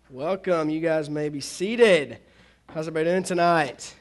Welcome. You guys may be seated. How's everybody doing tonight?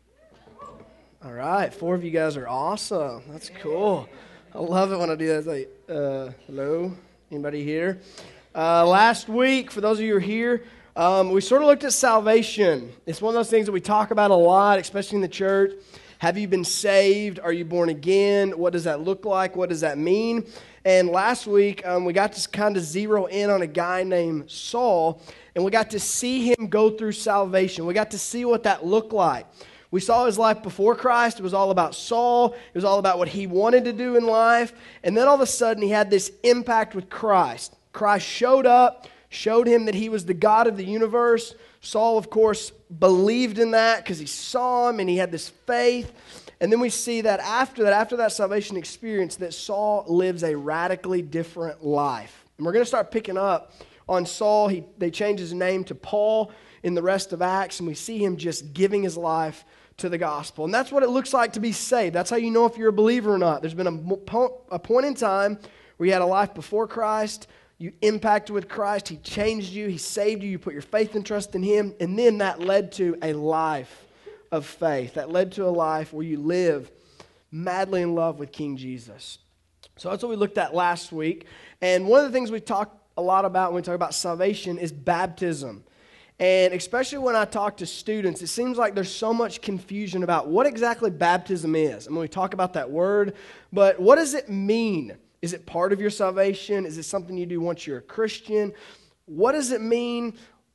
All right. 4 of you guys are awesome. That's cool. I love it when I do that. It's like, hello? Anybody here? Last week, for those of you who are here, we sort of looked at salvation. It's one of those things that we talk about a lot, especially in the church. Have you been saved? Are you born again? What does that look like? What does that mean? And last week, we got to kind of zero in on a guy named Saul, and we got to see him go through salvation. We got to see what that looked like. We saw his life before Christ. It was all about Saul. It was all about what he wanted to do in life. And then all of a sudden, he had this impact with Christ. Christ showed up, showed him that he was the God of the universe. Saul, of course, believed in that because he saw him and he had this faith. And then we see that after that salvation experience, that Saul lives a radically different life. And we're going to start picking up on Saul. They change his name to Paul in the rest of Acts, and we see him just giving his life to the gospel. And that's what it looks like to be saved. That's how you know if you're a believer or not. There's been a point in time where you had a life before Christ, you impacted with Christ, He changed you, He saved you, you put your faith and trust in Him, and then that led to a life of faith. That led to a life where you live madly in love with King Jesus. So that's what we looked at last week. And one of the things we talk a lot about when we talk about salvation is baptism. And especially when I talk to students, it seems like there's so much confusion about what exactly baptism is. And when we talk about that word, but what does it mean? Is it part of your salvation? Is it something you do once you're a Christian? What does it mean?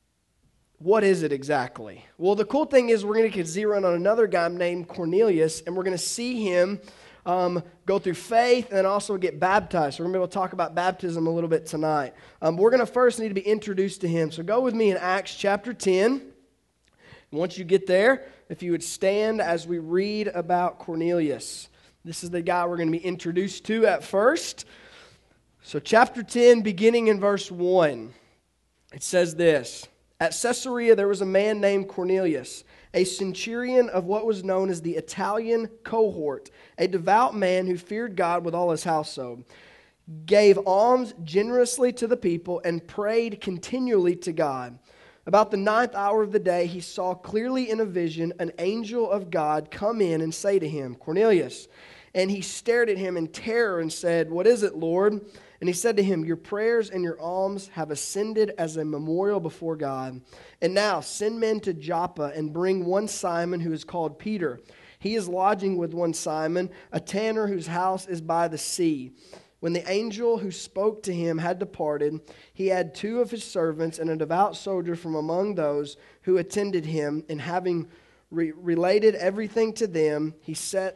What is it exactly? Well, the cool thing is we're going to get zero in on another guy named Cornelius, and we're going to see him go through faith and then also get baptized. So we're going to be able to talk about baptism a little bit tonight. We're going to first need to be introduced to him. So go with me in Acts chapter 10. And once you get there, if you would stand as we read about Cornelius. This is the guy we're going to be introduced to at first. So chapter 10, beginning in verse 1, it says this: At Caesarea there was a man named Cornelius, a centurion of what was known as the Italian cohort, a devout man who feared God with all his household, gave alms generously to the people, and prayed continually to God. About the 9th hour of the day, he saw clearly in a vision an angel of God come in and say to him, Cornelius. And he stared at him in terror and said, What is it, Lord? And he said to him, Your prayers and your alms have ascended as a memorial before God. And now send men to Joppa and bring one Simon who is called Peter. He is lodging with one Simon, a tanner whose house is by the sea. When the angel who spoke to him had departed, he had 2 of his servants and a devout soldier from among those who attended him, and having related everything to them, he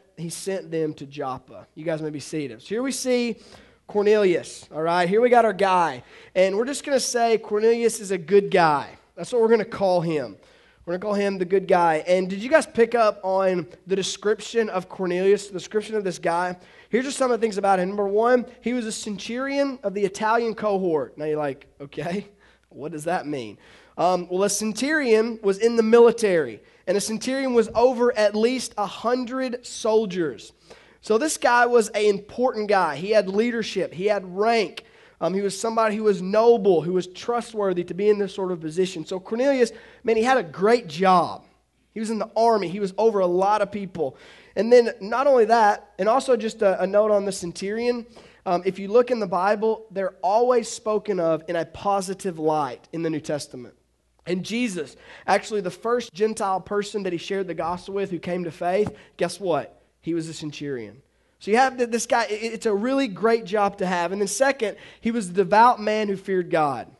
sent them to Joppa. You guys may be seated. So here we see Cornelius, all right? Here we got our guy. And we're just going to say Cornelius is a good guy. That's what we're going to call him. We're going to call him the good guy. And did you guys pick up on the description of Cornelius, the description of this guy? Here's just some of the things about him. Number 1, he was a centurion of the Italian cohort. Now you're like, okay, what does that mean? Well, a centurion was in the military, and a centurion was over at least 100 soldiers. So this guy was an important guy. He had leadership. He had rank. He was somebody who was noble, who was trustworthy to be in this sort of position. So Cornelius, man, he had a great job. He was in the army. He was over a lot of people. And then not only that, and also just a note on the centurion, if you look in the Bible, they're always spoken of in a positive light in the New Testament. And Jesus, actually the first Gentile person that he shared the gospel with who came to faith, guess what? He was a centurion. So you have this guy, it's a really great job to have. And then second, he was a devout man who feared God.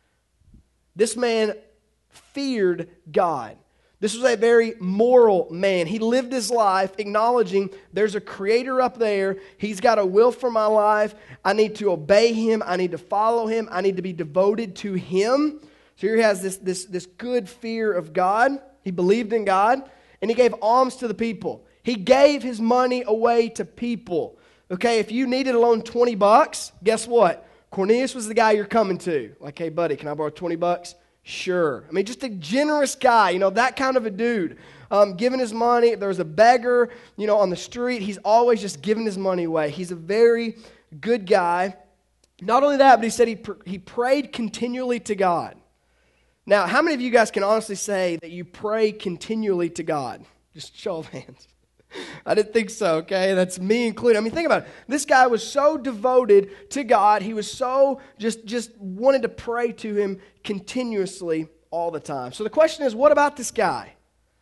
This man feared God. This was a very moral man. He lived his life acknowledging there's a creator up there. He's got a will for my life. I need to obey him. I need to follow him. I need to be devoted to him. So here he has this good fear of God. He believed in God, and he gave alms to the people. He gave his money away to people. Okay, if you needed a loan $20, guess what? Cornelius was the guy you're coming to. Like, hey, buddy, can I borrow $20? Sure. I mean, just a generous guy, that kind of a dude. Giving his money. If there was a beggar, on the street, he's always just giving his money away. He's a very good guy. Not only that, but he said he prayed continually to God. Now, how many of you guys can honestly say that you pray continually to God? Just show of hands. I didn't think so, okay? That's me included. I mean, think about it. This guy was so devoted to God. He was so just wanted to pray to him continuously all the time. So the question is, what about this guy?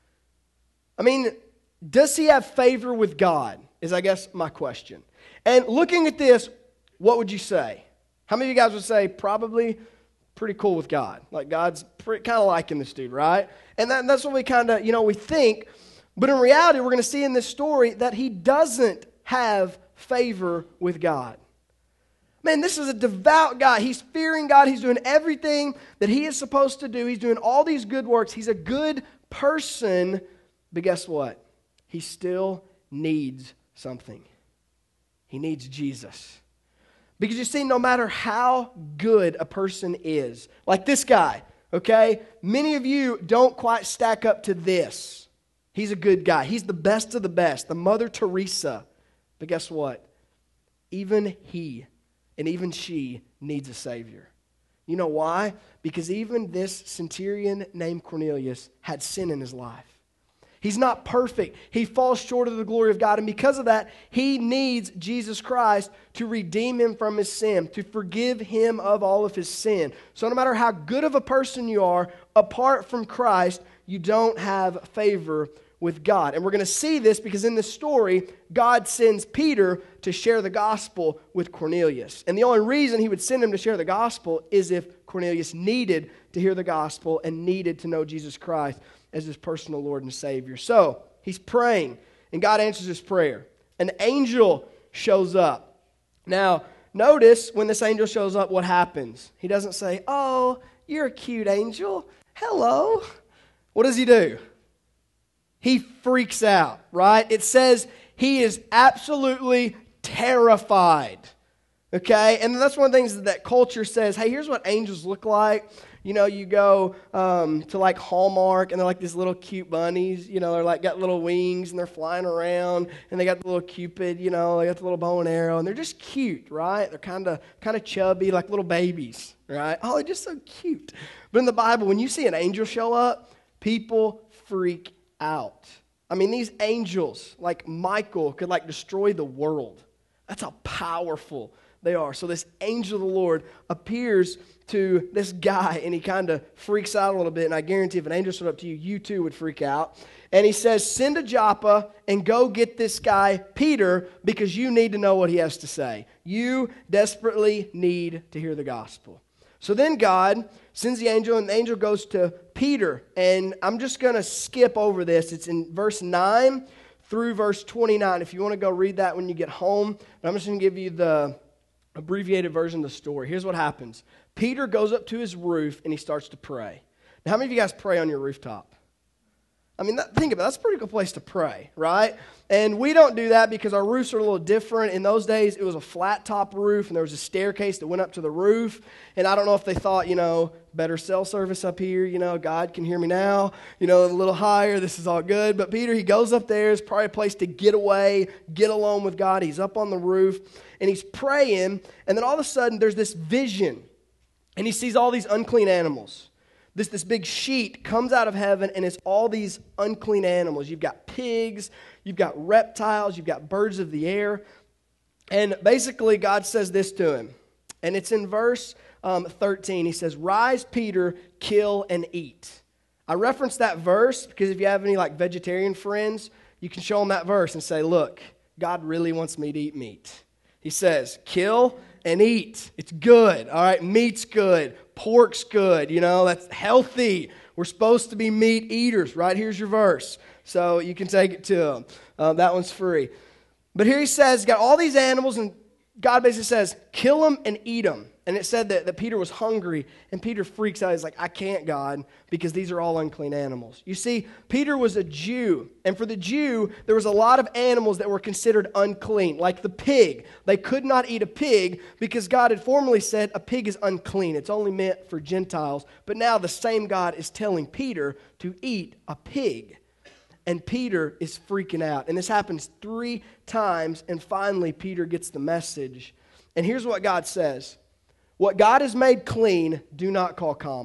I mean, does he have favor with God? Is, I guess, my question. And looking at this, what would you say? How many of you guys would say probably pretty cool with God? Like God's kind of liking this dude, right? And that's what we kind of, we think. But in reality, we're going to see in this story that he doesn't have favor with God. Man, this is a devout guy. He's fearing God. He's doing everything that he is supposed to do. He's doing all these good works. He's a good person. But guess what? He still needs something. He needs Jesus. Because you see, no matter how good a person is, like this guy, okay, many of you don't quite stack up to this. He's a good guy. He's the best of the best, the Mother Teresa. But guess what? Even he and even she needs a Savior. You know why? Because even this centurion named Cornelius had sin in his life. He's not perfect. He falls short of the glory of God. And because of that, he needs Jesus Christ to redeem him from his sin, to forgive him of all of his sin. So no matter how good of a person you are, apart from Christ, you don't have favor with God. And we're going to see this because in this story, God sends Peter to share the gospel with Cornelius. And the only reason he would send him to share the gospel is if Cornelius needed to hear the gospel and needed to know Jesus Christ as his personal Lord and Savior. So he's praying, and God answers his prayer. An angel shows up. Now, notice when this angel shows up, what happens? He doesn't say, "Oh, you're a cute angel. Hello." What does he do? He freaks out, right? It says he is absolutely terrified. Okay? And that's one of the things that culture says, hey, here's what angels look like. You go to like Hallmark, and they're like these little cute bunnies. They're like got little wings, and they're flying around, and they got the little Cupid. They got the little bow and arrow, and they're just cute, right? They're kind of chubby, like little babies, right? Oh, they're just so cute. But in the Bible, when you see an angel show up, people freak out. I mean, these angels, like Michael, could like destroy the world. That's how powerful they are. So this angel of the Lord appears to this guy, and he kind of freaks out a little bit. And I guarantee if an angel showed up to you, you too would freak out. And he says, send to Joppa and go get this guy, Peter, because you need to know what he has to say. You desperately need to hear the gospel. So then God sends the angel, and the angel goes to Peter. And I'm just going to skip over this. It's in verse 9 through verse 29. If you want to go read that when you get home. But I'm just going to give you the abbreviated version of the story. Here's what happens. Peter goes up to his roof, and he starts to pray. Now, how many of you guys pray on your rooftop? I mean, think about it. That's a pretty good place to pray, right? And we don't do that because our roofs are a little different. In those days, it was a flat top roof, and there was a staircase that went up to the roof. And I don't know if they thought, better cell service up here. God can hear me now. A little higher. This is all good. But Peter, he goes up there. It's probably a place to get away, get alone with God. He's up on the roof, and he's praying. And then all of a sudden, there's this vision, and he sees all these unclean animals. This big sheet comes out of heaven, and it's all these unclean animals. You've got pigs, you've got reptiles, you've got birds of the air. And basically, God says this to him. And it's in verse 13. He says, rise, Peter, kill and eat. I reference that verse because if you have any vegetarian friends, you can show them that verse and say, look, God really wants me to eat meat. He says, kill and eat. It's good, all right? Meat's good. Pork's good, that's healthy. We're supposed to be meat eaters, right? Here's your verse. So you can take it to him. That one's free. But here he says, got all these animals, and God basically says, kill them and eat them. And it said that Peter was hungry, and Peter freaks out. He's like, I can't, God, because these are all unclean animals. You see, Peter was a Jew, and for the Jew, there was a lot of animals that were considered unclean, like the pig. They could not eat a pig because God had formerly said a pig is unclean. It's only meant for Gentiles. But now the same God is telling Peter to eat a pig. And Peter is freaking out. And this happens 3 times, and finally Peter gets the message. And here's what God says. What God has made clean, do not call common.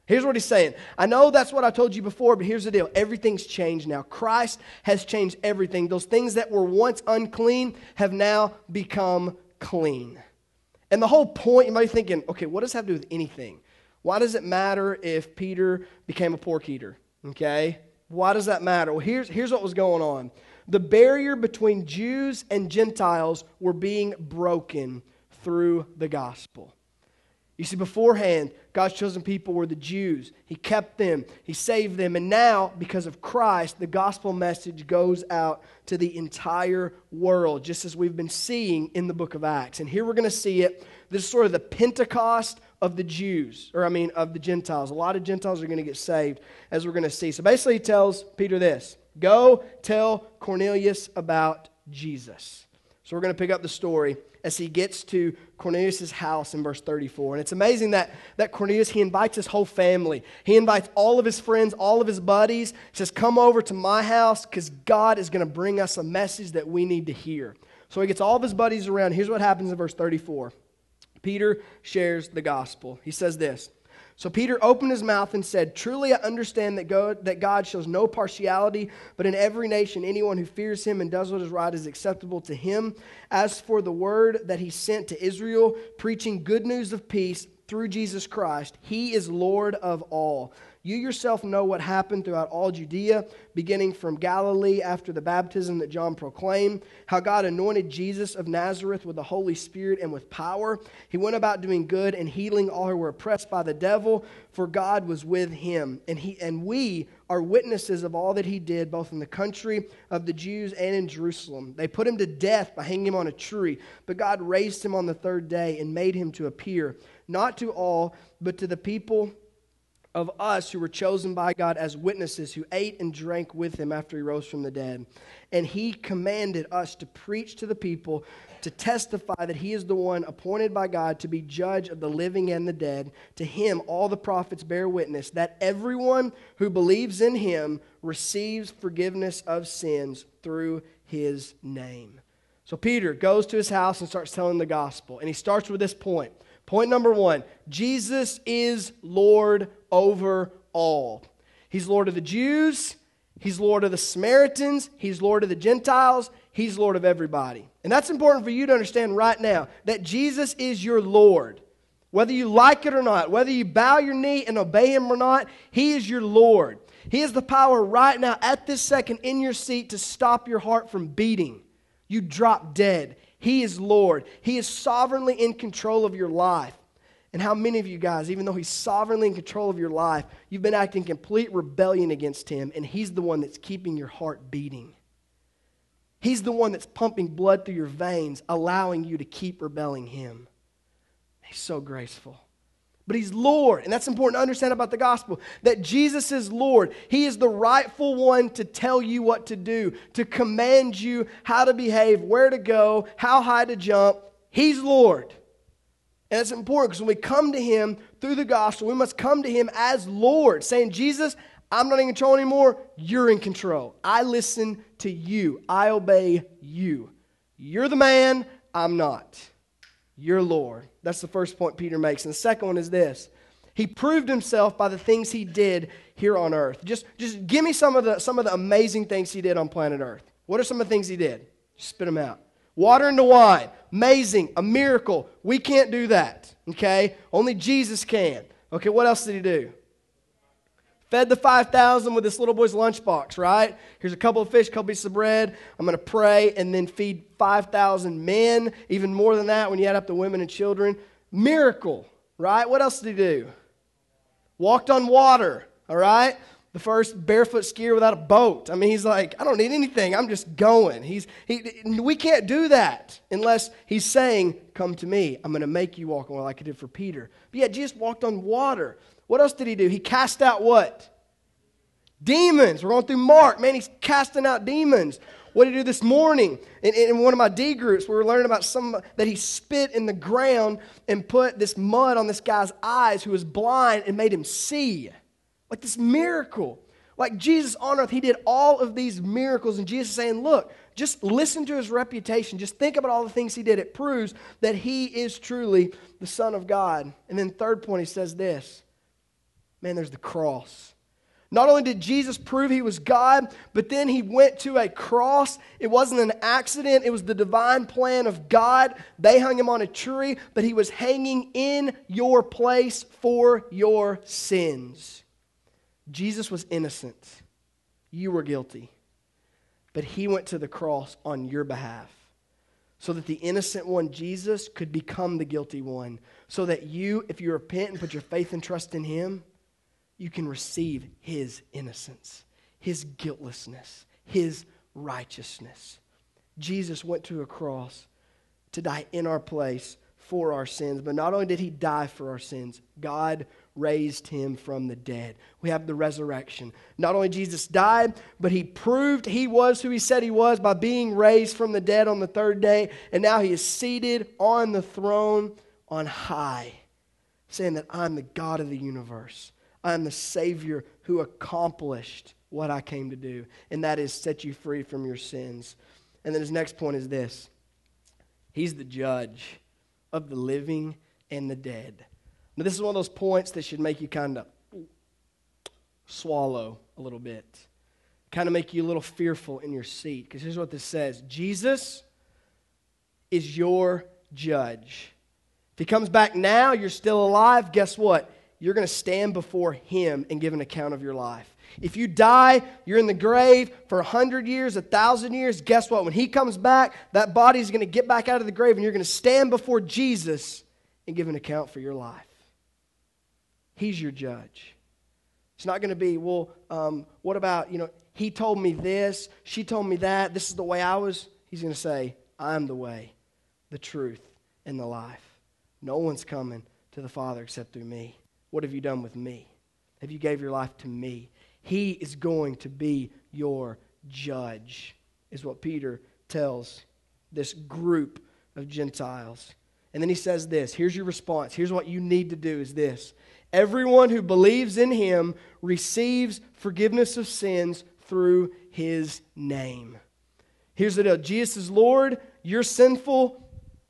Here's what he's saying. I know that's what I told you before, but here's the deal. Everything's changed now. Christ has changed everything. Those things that were once unclean have now become clean. And the whole point, you might be thinking, okay, what does that have to do with anything? Why does it matter if Peter became a pork eater? Okay? Why does that matter? Well, here's what was going on. The barrier between Jews and Gentiles were being broken through the gospel. You see, beforehand, God's chosen people were the Jews. He kept them. He saved them. And now, because of Christ, the gospel message goes out to the entire world, just as we've been seeing in the book of Acts. And here we're going to see it. This is sort of the Pentecost of the Jews, of the Gentiles. A lot of Gentiles are going to get saved, as we're going to see. So basically, he tells Peter this: go tell Cornelius about Jesus. So we're going to pick up the story as he gets to Cornelius' house in verse 34. And it's amazing that Cornelius, he invites his whole family. He invites all of his friends, all of his buddies. He says, come over to my house because God is going to bring us a message that we need to hear. So he gets all of his buddies around. Here's what happens in verse 34. Peter shares the gospel. He says this: so Peter opened his mouth and said, truly I understand that God shows no partiality, but in every nation anyone who fears him and does what is right is acceptable to him. As for the word that he sent to Israel, preaching good news of peace through Jesus Christ, he is Lord of all. You yourself know what happened throughout all Judea, beginning from Galilee after the baptism that John proclaimed, how God anointed Jesus of Nazareth with the Holy Spirit and with power. He went about doing good and healing all who were oppressed by the devil, for God was with him. And we are witnesses of all that he did, both in the country of the Jews and in Jerusalem. They put him to death by hanging him on a tree, but God raised him on the third day and made him to appear, not to all, but to the people of us who were chosen by God as witnesses, who ate and drank with him after he rose from the dead. And he commanded us to preach to the people, to testify that he is the one appointed by God to be judge of the living and the dead. To him all the prophets bear witness that everyone who believes in him receives forgiveness of sins through his name. So Peter goes to his house and starts telling the gospel. And he starts with this point. Point number one: Jesus is Lord over all. He's Lord of the Jews. He's Lord of the Samaritans. He's Lord of the Gentiles. He's Lord of everybody. And that's important for you to understand right now, that Jesus is your Lord. Whether you like it or not, whether you bow your knee and obey him or not, he is your Lord. He has the power right now at this second in your seat to stop your heart from beating. You drop dead. He is Lord. He is sovereignly in control of your life. And how many of you guys, even though he's sovereignly in control of your life, you've been acting complete rebellion against him, and he's the one that's keeping your heart beating. He's the one that's pumping blood through your veins, allowing you to keep rebelling him. He's so graceful. But he's Lord, and that's important to understand about the gospel, that Jesus is Lord. He is the rightful one to tell you what to do, to command you how to behave, where to go, how high to jump. He's Lord. And it's important because when we come to him through the gospel, we must come to him as Lord, saying, Jesus, I'm not in control anymore. You're in control. I listen to you. I obey you. You're the man. I'm not. You're Lord. That's the first point Peter makes. And the second one is this: he proved himself by the things he did here on earth. Just give me some of the amazing things he did on planet Earth. What are some of the things he did? Just spit them out. Water into wine. Amazing. A miracle. We can't do that. Okay? Only Jesus can. Okay, what else did he do? Fed the 5,000 with this little boy's lunchbox, right? Here's a couple of fish, a couple pieces of bread. I'm going to pray and then feed 5,000 men. Even more than that when you add up the women and children. Miracle, right? What else did he do? Walked on water, all right? The first barefoot skier without a boat. I mean, he's like, I don't need anything. I'm just going. We can't do that unless he's saying, come to me. I'm going to make you walk on water like he did for Peter. But yeah, Jesus walked on water. What else did he do? He cast out what? Demons. We're going through Mark. Man, he's casting out demons. What did he do this morning? In one of my D groups, we were learning about that he spit in the ground and put this mud on this guy's eyes who was blind and made him see. Like this miracle. Like Jesus on earth, he did all of these miracles. And Jesus is saying, look, just listen to his reputation. Just think about all the things he did. It proves that he is truly the Son of God. And then third point, he says this: Man, there's the cross. Not only did Jesus prove he was God, but then he went to a cross. It wasn't an accident. It was the divine plan of God. They hung him on a tree, but he was hanging in your place for your sins. Jesus was innocent. You were guilty. But he went to the cross on your behalf so that the innocent one, Jesus, could become the guilty one. So that you, if you repent and put your faith and trust in him, you can receive his innocence, his guiltlessness, his righteousness. Jesus went to a cross to die in our place for our sins. But not only did he die for our sins, God raised him from the dead. We have the resurrection. Not only Jesus died, but he proved he was who he said he was by being raised from the dead on the third day. And now he is seated on the throne on high, saying that I'm the God of the universe. I am the Savior who accomplished what I came to do, and that is set you free from your sins. And then his next point is this. He's the judge of the living and the dead. Now, this is one of those points that should make you kind of swallow a little bit, kind of make you a little fearful in your seat, because here's what this says. Jesus is your judge. If he comes back now, you're still alive, guess what? You're going to stand before him and give an account of your life. If you die, you're in the grave for 100 years, 1,000 years, guess what? When he comes back, that body's going to get back out of the grave and you're going to stand before Jesus and give an account for your life. He's your judge. It's not going to be, well, what about, he told me this, she told me that, this is the way I was. He's going to say, I'm the way, the truth, and the life. No one's coming to the Father except through me. What have you done with me? Have you gave your life to me? He is going to be your judge, is what Peter tells this group of Gentiles. And then he says this. Here's your response. Here's what you need to do is this. Everyone who believes in him receives forgiveness of sins through his name. Here's the deal. Jesus is Lord. You're sinful.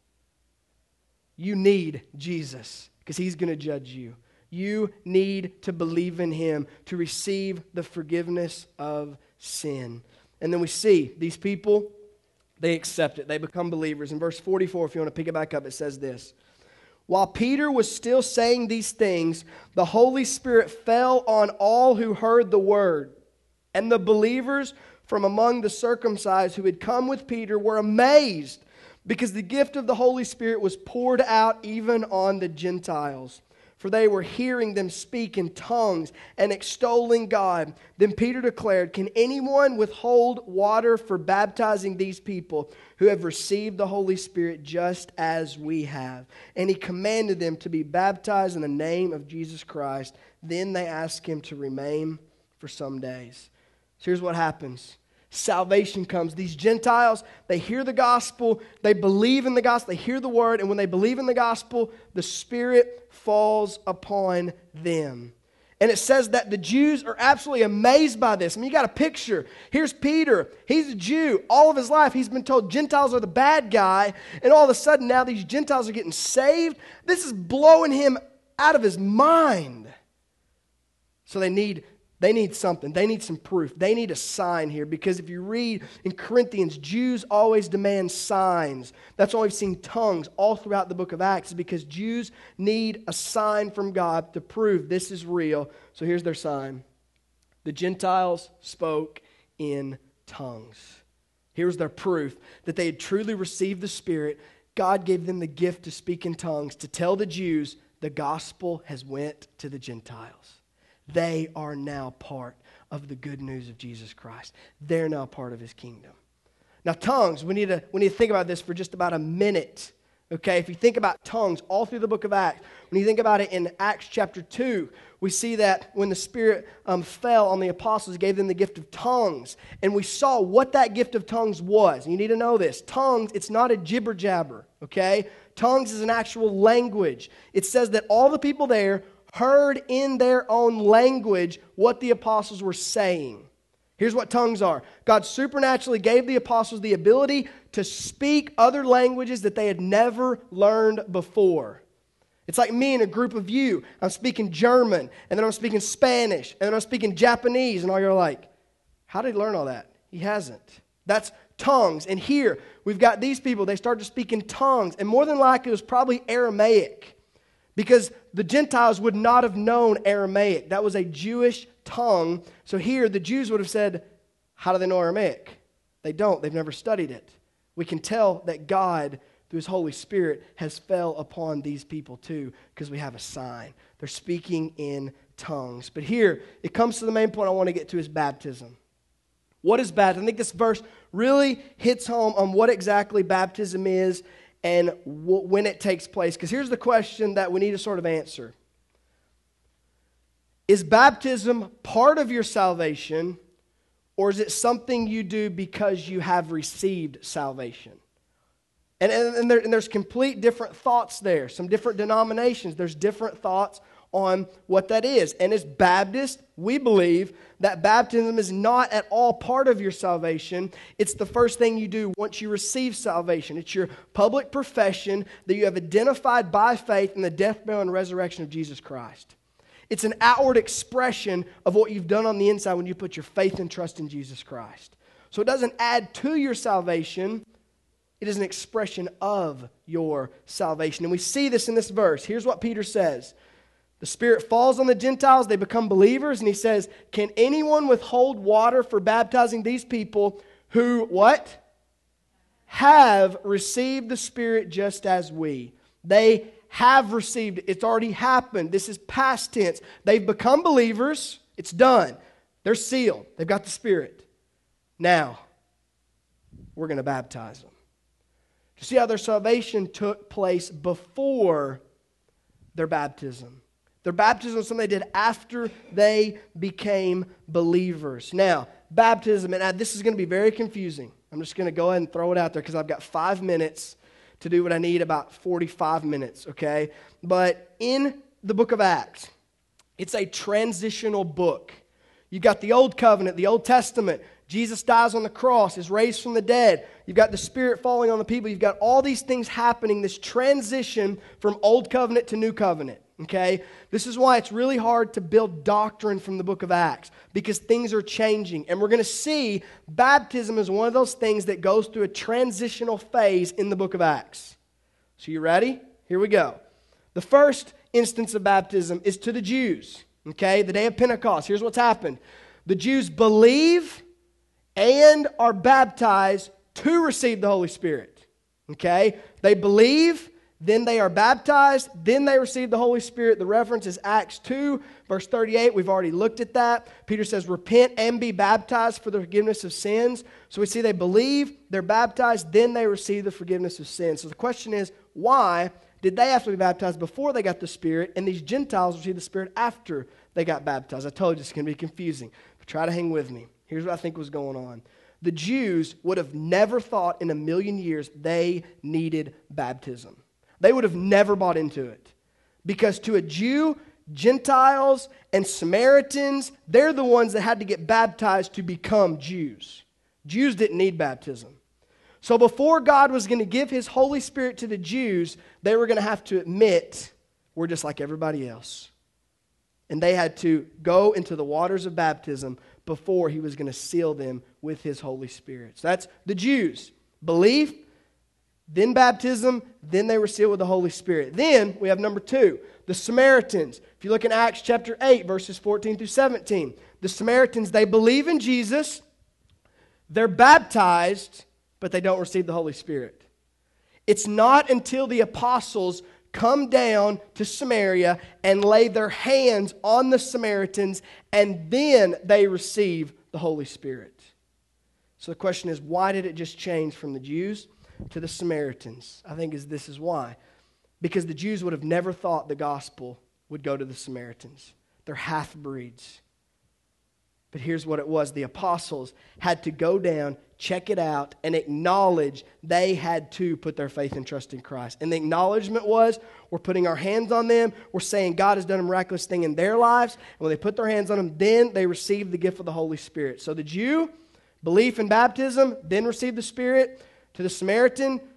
You need Jesus because he's going to judge you. You need to believe in him to receive the forgiveness of sin. And then we see these people, they accept it. They become believers. In verse 44, if you want to pick it back up, it says this. While Peter was still saying these things, the Holy Spirit fell on all who heard the word. And the believers from among the circumcised who had come with Peter were amazed because the gift of the Holy Spirit was poured out even on the Gentiles. For they were hearing them speak in tongues and extolling God. Then Peter declared, can anyone withhold water for baptizing these people who have received the Holy Spirit just as we have? And he commanded them to be baptized in the name of Jesus Christ. Then they asked him to remain for some days. So here's what happens. Salvation comes. These Gentiles, they hear the gospel, they believe in the gospel, they hear the word, and when they believe in the gospel, the Spirit falls upon them. And it says that the Jews are absolutely amazed by this. I mean, you got a picture. Here's Peter. He's a Jew. All of his life, he's been told Gentiles are the bad guy, and all of a sudden now these Gentiles are getting saved. This is blowing him out of his mind. So they need something. They need some proof. They need a sign here because if you read in Corinthians, Jews always demand signs. That's why we've seen tongues all throughout the book of Acts is because Jews need a sign from God to prove this is real. So here's their sign. The Gentiles spoke in tongues. Here's their proof that they had truly received the Spirit. God gave them the gift to speak in tongues to tell the Jews the gospel has went to the Gentiles. They are now part of the good news of Jesus Christ. They're now part of his kingdom. Now tongues, we need to think about this for just about a minute. Okay, if you think about tongues all through the book of Acts, when you think about it in Acts chapter 2, we see that when the Spirit fell on the apostles, gave them the gift of tongues. And we saw what that gift of tongues was. And you need to know this. Tongues, it's not a jibber jabber, okay? Tongues is an actual language. It says that all the people there heard in their own language what the apostles were saying. Here's what tongues are. God supernaturally gave the apostles the ability to speak other languages that they had never learned before. It's like me and a group of you. I'm speaking German, and then I'm speaking Spanish, and then I'm speaking Japanese, and all you're like, how did he learn all that? He hasn't. That's tongues. And here, we've got these people, they started speaking tongues, and more than likely it was probably Aramaic, because the Gentiles would not have known Aramaic. That was a Jewish tongue. So here, the Jews would have said, how do they know Aramaic? They don't. They've never studied it. We can tell that God, through His Holy Spirit, has fell upon these people too, because we have a sign. They're speaking in tongues. But here, it comes to the main point I want to get to is baptism. What is baptism? I think this verse really hits home on what exactly baptism is and when it takes place. Because here's the question that we need to sort of answer. Is baptism part of your salvation, or is it something you do because you have received salvation? And there's complete different thoughts there. Some different denominations, there's different thoughts on what that is. And as Baptists, we believe that baptism is not at all part of your salvation. It's the first thing you do once you receive salvation. It's your public profession that you have identified by faith in the death, burial, and resurrection of Jesus Christ. It's an outward expression of what you've done on the inside when you put your faith and trust in Jesus Christ. So it doesn't add to your salvation. It is an expression of your salvation. And we see this in this verse. Here's what Peter says. The Spirit falls on the Gentiles. They become believers. And he says, can anyone withhold water for baptizing these people who, what? Have received the Spirit just as we. They have received it. It's already happened. This is past tense. They've become believers. It's done. They're sealed. They've got the Spirit. Now, we're going to baptize them. You see how their salvation took place before their baptism. Their baptism was something they did after they became believers. Now, baptism, and this is going to be very confusing. I'm just going to go ahead and throw it out there because I've got 5 minutes to do what I need, about 45 minutes, okay? But in the book of Acts, it's a transitional book. You've got the Old Covenant, the Old Testament. Jesus dies on the cross, is raised from the dead. You've got the Spirit falling on the people. You've got all these things happening, this transition from Old Covenant to New Covenant, okay? This is why it's really hard to build doctrine from the book of Acts, because things are changing. And we're going to see baptism is one of those things that goes through a transitional phase in the book of Acts. So you ready? Here we go. The first instance of baptism is to the Jews, okay? The day of Pentecost. Here's what's happened. The Jews believe and are baptized to receive the Holy Spirit. Okay? They believe, then they are baptized, then they receive the Holy Spirit. The reference is Acts 2, verse 38. We've already looked at that. Peter says, repent and be baptized for the forgiveness of sins. So we see they believe, they're baptized, then they receive the forgiveness of sins. So the question is, why did they have to be baptized before they got the Spirit, and these Gentiles received the Spirit after they got baptized? I told you it's going to be confusing, but try to hang with me. Here's what I think was going on. The Jews would have never thought in a million years they needed baptism. They would have never bought into it. Because to a Jew, Gentiles and Samaritans, they're the ones that had to get baptized to become Jews. Jews didn't need baptism. So before God was going to give His Holy Spirit to the Jews, they were going to have to admit, we're just like everybody else. And they had to go into the waters of baptism before He was going to seal them with His Holy Spirit. So that's the Jews. Belief, then baptism, then they were sealed with the Holy Spirit. Then we have number 2, the Samaritans. If you look in Acts chapter 8, verses 14 through 17, the Samaritans, they believe in Jesus, they're baptized, but they don't receive the Holy Spirit. It's not until the apostles come down to Samaria and lay their hands on the Samaritans, and then they receive the Holy Spirit. So the question is, why did it just change from the Jews to the Samaritans? I think this is why. Because the Jews would have never thought the gospel would go to the Samaritans. They're half-breeds. But here's what it was. The apostles had to go down, check it out, and acknowledge they had to put their faith and trust in Christ. And the acknowledgement was, we're putting our hands on them. We're saying God has done a miraculous thing in their lives. And when they put their hands on them, then they received the gift of the Holy Spirit. So the Jew, belief in baptism, then received the Spirit. To the Samaritan,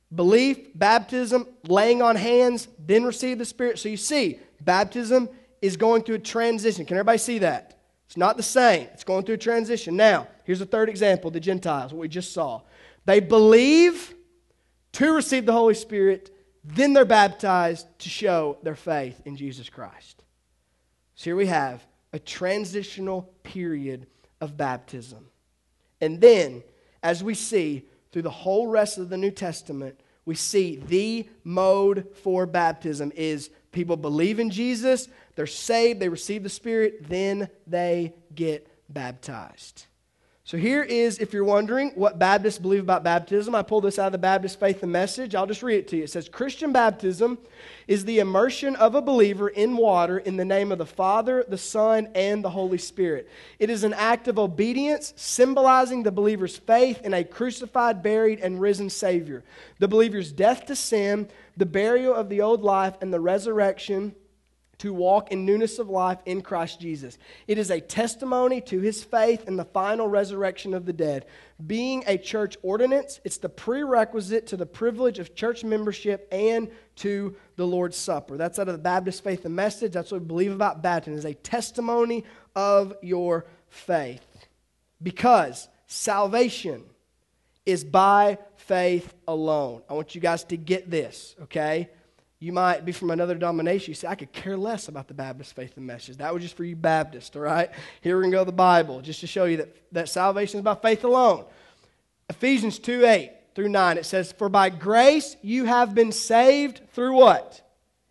Belief, baptism, laying on hands, then receive the Spirit. So you see, baptism is going through a transition. Can everybody see that? It's not the same. It's going through a transition. Now, here's a third example, the Gentiles, what we just saw. They believe to receive the Holy Spirit, then they're baptized to show their faith in Jesus Christ. So here we have a transitional period of baptism. And then, as we see through the whole rest of the New Testament, we see the mode for baptism is people believe in Jesus, they're saved, they receive the Spirit, then they get baptized. So here is, if you're wondering what Baptists believe about baptism, I pulled this out of the Baptist Faith and Message. I'll just read it to you. It says, Christian baptism is the immersion of a believer in water in the name of the Father, the Son, and the Holy Spirit. It is an act of obedience symbolizing the believer's faith in a crucified, buried, and risen Savior. The believer's death to sin, the burial of the old life, and the resurrection to walk in newness of life in Christ Jesus. It is a testimony to his faith in the final resurrection of the dead. Being a church ordinance, it's the prerequisite to the privilege of church membership and to the Lord's Supper. That's out of the Baptist Faith and Message. That's what we believe about baptism. It is a testimony of your faith. Because salvation is by faith alone. I want you guys to get this, okay? You might be from another denomination. You say, I could care less about the Baptist Faith and Message. That was just for you Baptists, all right? Here we're going to go to the Bible, just to show you that salvation is by faith alone. Ephesians 2:8-9, it says, For by grace you have been saved through what?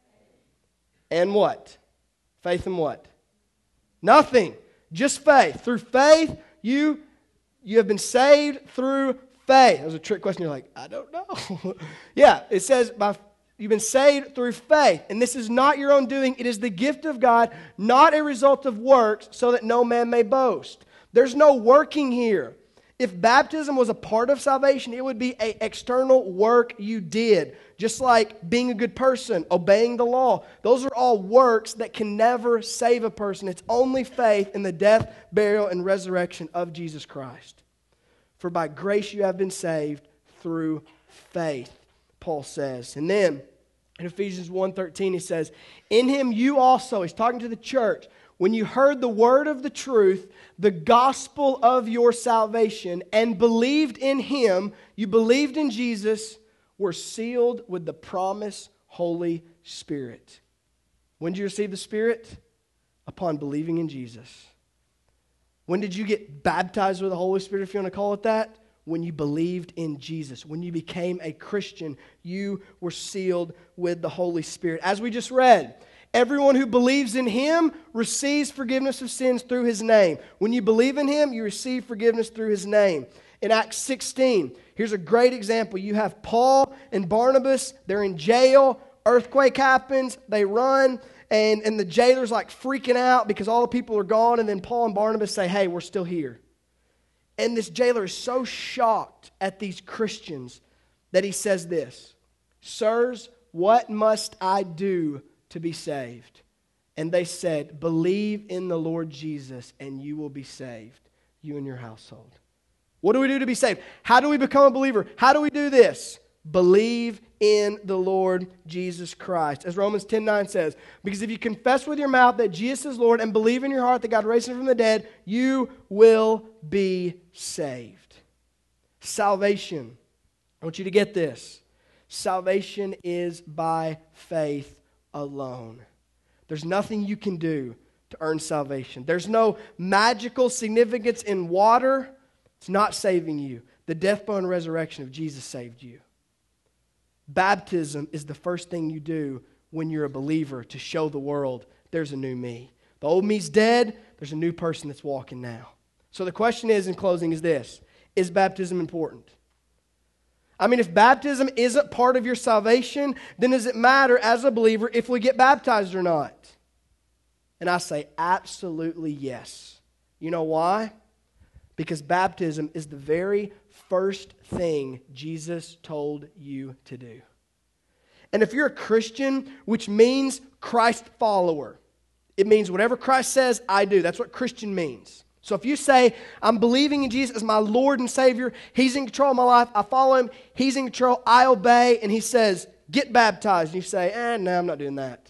And what? Faith and what? Nothing. Just faith. Through faith, you have been saved through faith. That was a trick question. You're like, I don't know. Yeah, it says you've been saved through faith. And this is not your own doing. It is the gift of God, not a result of works, so that no man may boast. There's no working here. If baptism was a part of salvation, it would be an external work you did. Just like being a good person, obeying the law. Those are all works that can never save a person. It's only faith in the death, burial, and resurrection of Jesus Christ. For by grace you have been saved through faith, Paul says. And then in Ephesians 1:13 he says, In him you also, he's talking to the church, when you heard the word of the truth, the gospel of your salvation, and believed in him, you believed in Jesus, were sealed with the promised Holy Spirit. When did you receive the Spirit? Upon believing in Jesus. When did you get baptized with the Holy Spirit, if you want to call it that? When you believed in Jesus. When you became a Christian, you were sealed with the Holy Spirit. As we just read, everyone who believes in him receives forgiveness of sins through his name. When you believe in him, you receive forgiveness through his name. In Acts 16, here's a great example. You have Paul and Barnabas. They're in jail. Earthquake happens. They run. And the jailer's like freaking out because all the people are gone. And then Paul and Barnabas say, hey, we're still here. And this jailer is so shocked at these Christians that he says this, Sirs, what must I do to be saved? And they said, believe in the Lord Jesus and you will be saved, you and your household. What do we do to be saved? How do we become a believer? How do we do this? Believe in the Lord Jesus Christ. As Romans 10:9 says, because if you confess with your mouth that Jesus is Lord and believe in your heart that God raised him from the dead, you will be saved. Salvation. I want you to get this. Salvation is by faith alone. There's nothing you can do to earn salvation. There's no magical significance in water. It's not saving you. The death, burial, and resurrection of Jesus saved you. Baptism is the first thing you do when you're a believer to show the world there's a new me. The old me's dead. There's a new person that's walking now. So the question is, in closing, is this. Is baptism important? I mean, if baptism isn't part of your salvation, then does it matter as a believer if we get baptized or not? And I say absolutely yes. You know why? Because baptism is the very first thing Jesus told you to do. And if you're a Christian, which means Christ follower, it means whatever Christ says, I do. That's what Christian means. So if you say, I'm believing in Jesus as my Lord and Savior, He's in control of my life, I follow Him, He's in control, I obey, and He says, get baptized. And you say, no, I'm not doing that.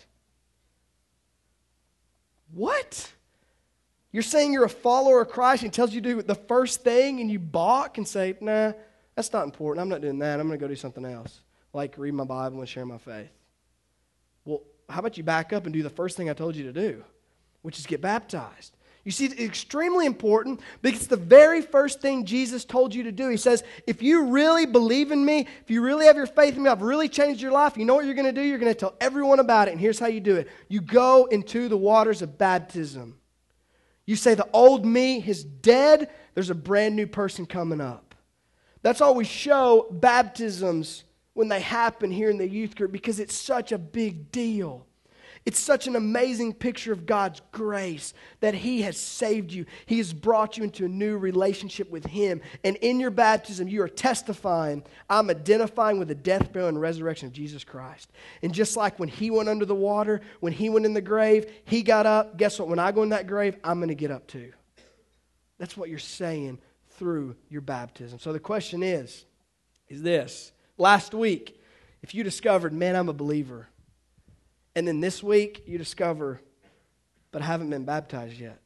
What? You're saying you're a follower of Christ and He tells you to do the first thing and you balk and say, nah, that's not important. I'm not doing that. I'm going to go do something else, like read my Bible and share my faith. Well, how about you back up and do the first thing I told you to do, which is get baptized? You see, it's extremely important because it's the very first thing Jesus told you to do. He says, if you really believe in me, if you really have your faith in me, I've really changed your life, you know what you're going to do? You're going to tell everyone about it, and here's how you do it. You go into the waters of baptism. You say, the old me is dead, there's a brand new person coming up. That's all we show baptisms when they happen here in the youth group because it's such a big deal. It's such an amazing picture of God's grace that He has saved you. He has brought you into a new relationship with Him. And in your baptism, you are testifying, I'm identifying with the death, burial, and resurrection of Jesus Christ. And just like when He went under the water, when He went in the grave, He got up. Guess what? When I go in that grave, I'm going to get up too. That's what you're saying through your baptism. So the question is this. Last week, if you discovered, man, I'm a believer, and then this week you discover, but I haven't been baptized yet,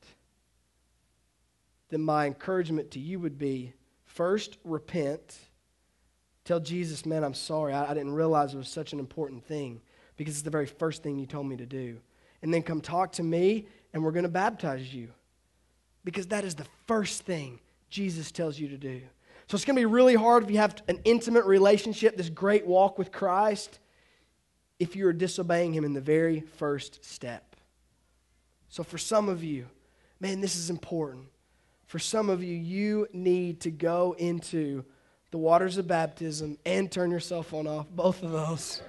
then my encouragement to you would be, first, repent. Tell Jesus, man, I'm sorry. I didn't realize it was such an important thing because it's the very first thing you told me to do. And then come talk to me, and we're going to baptize you because that is the first thing Jesus tells you to do. So it's going to be really hard if you have an intimate relationship, this great walk with Christ, if you are disobeying Him in the very first step. So for some of you, man, this is important. For some of you, you need to go into the waters of baptism and turn your cell phone off, both of those.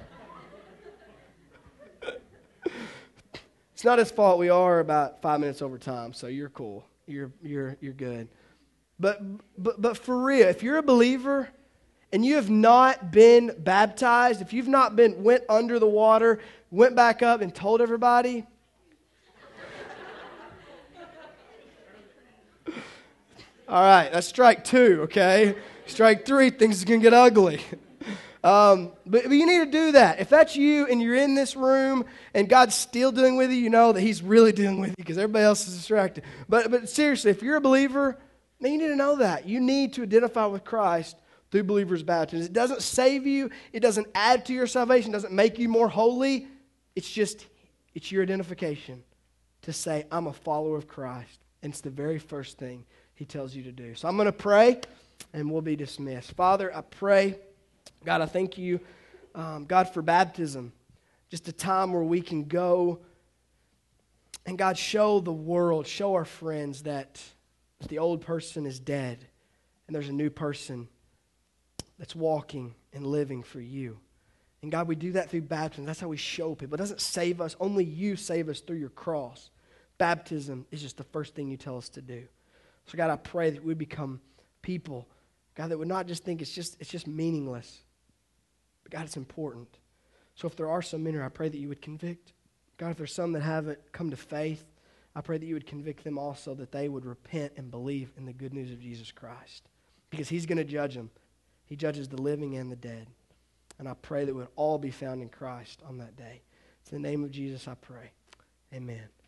It's not His fault. We are about 5 minutes over time, so you're cool. You're good. But for real, if you're a believer and you have not been baptized, if you've not went under the water, went back up and told everybody, all right, that's strike 2, okay? Strike 3, things are going to get ugly. But you need to do that. If that's you and you're in this room and God's still dealing with you, you know that He's really dealing with you because everybody else is distracted. But seriously, if you're a believer, man, you need to know that. You need to identify with Christ through believers' baptism. It doesn't save you. It doesn't add to your salvation. It doesn't make you more holy. It's your identification to say, I'm a follower of Christ. And it's the very first thing He tells you to do. So I'm going to pray, and we'll be dismissed. Father, I pray, God, I thank you, God, for baptism. Just a time where we can go and, God, show the world, show our friends that the old person is dead and there's a new person that's walking and living for you. And God, we do that through baptism. That's how we show people. It doesn't save us. Only you save us through your cross. Baptism is just the first thing you tell us to do. So God, I pray that we become people, God, that would not just think it's just meaningless. But God, it's important. So if there are some in here, I pray that you would convict. God, if there's some that haven't come to faith, I pray that you would convict them also, that they would repent and believe in the good news of Jesus Christ. Because He's going to judge them. He judges the living and the dead. And I pray that we'll all be found in Christ on that day. It's in the name of Jesus I pray. Amen.